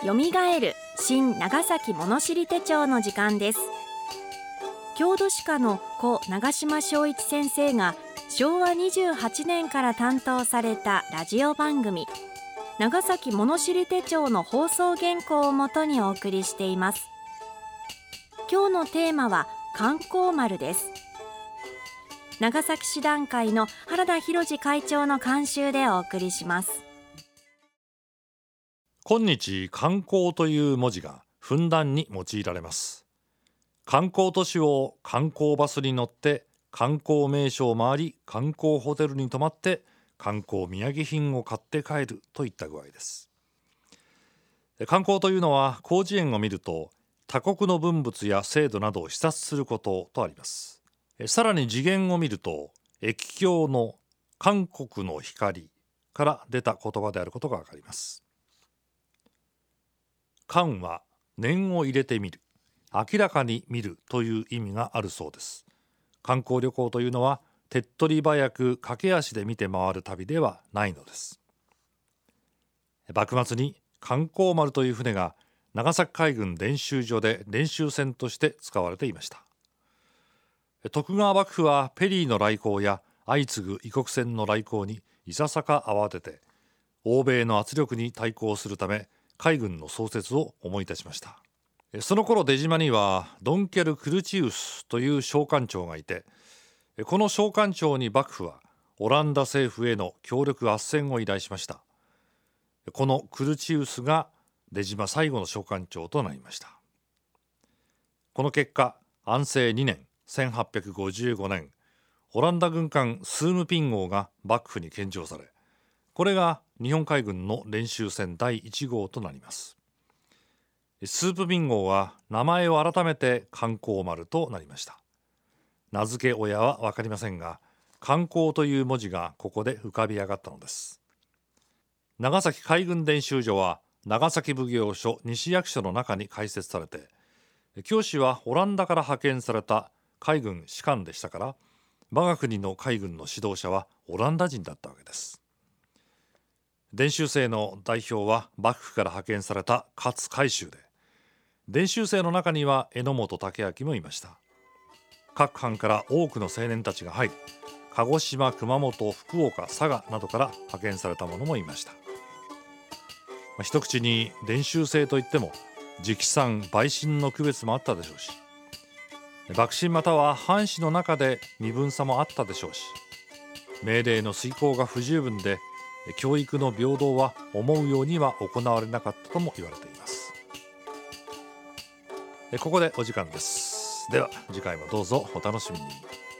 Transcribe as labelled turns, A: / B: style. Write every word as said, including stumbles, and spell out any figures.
A: よみがえる新長崎物知り手帳の時間です。郷土史家の故長島昭一先生がしょうわにじゅうはちねんから担当されたラジオ番組長崎物知り手帳の放送原稿をもとにお送りしています。今日のテーマは観光丸です。長崎市団会の原田博次会長の監修でお送りします。
B: 今日観光という文字がふんだんに用いられます。観光都市を観光バスに乗って観光名所を回り、観光ホテルに泊まって観光土産品を買って帰るといった具合です。観光というのは広辞苑を見ると他国の文物や制度などを視察することとあります。さらに次元を見ると易経の韓国の光から出た言葉であることがわかります。観は念を入れてみる、明らかに見るという意味があるそうです。観光旅行というのは手っ取り早く駆け足で見て回る旅ではないのです。幕末に観光丸という船が長崎海軍練習場で練習船として使われていました。徳川幕府はペリーの来航や相次ぐ異国船の来航にいささか慌てて欧米の圧力に対抗するため海軍の創設を思い出しました。その頃出島にはドンケル・クルチウスという商艦長がいて、この商艦長に幕府はオランダ政府への協力斡旋を依頼しました。このクルチウスが出島最後の商艦長となりました。この結果、安政にねんせんはっぴゃくごじゅうごねん、オランダ軍艦スームピン号が幕府に献上され、これが日本海軍の練習船だいいち号となります。スープピン号は名前を改めて観光丸となりました。名付け親は分かりませんが、観光という文字がここで浮かび上がったのです。長崎海軍練習所は長崎奉行所西役所の中に開設されて、教師はオランダから派遣された海軍士官でしたから、我が国の海軍の指導者はオランダ人だったわけです。練習生の代表は幕府から派遣された勝海舟で、練習生の中には榎本武明もいました。各藩から多くの青年たちが入り、鹿児島、熊本、福岡、佐賀などから派遣された者もいました。一口に練習生といっても直参陪審の区別もあったでしょうし、幕臣または藩士の中で身分差もあったでしょうし、命令の遂行が不十分で教育の平等は思うようには行われなかったとも言われています。ここでお時間です。では次回もどうぞお楽しみに。